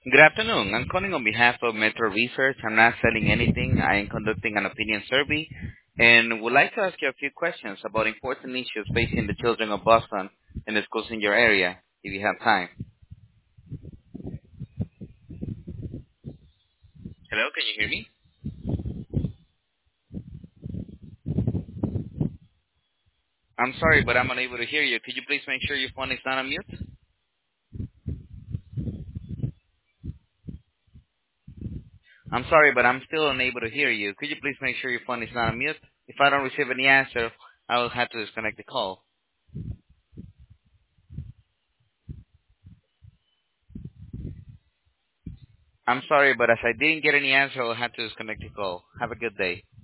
Good afternoon. I'm calling on behalf of Metro Research. I'm not selling anything. I am conducting an opinion survey and would like to ask you a few questions about important issues facing the children of Boston and the schools in your area, if you have time. Hello, can you hear me? I'm sorry, but I'm unable to hear you. Could you please make sure your phone is not on mute? I'm sorry, but I'm still unable to hear you. Could you please make sure your phone is not on mute? If I don't receive any answer, I will have to disconnect the call. I'm sorry, but as I didn't get any answer, I'll have to disconnect the call. Have a good day.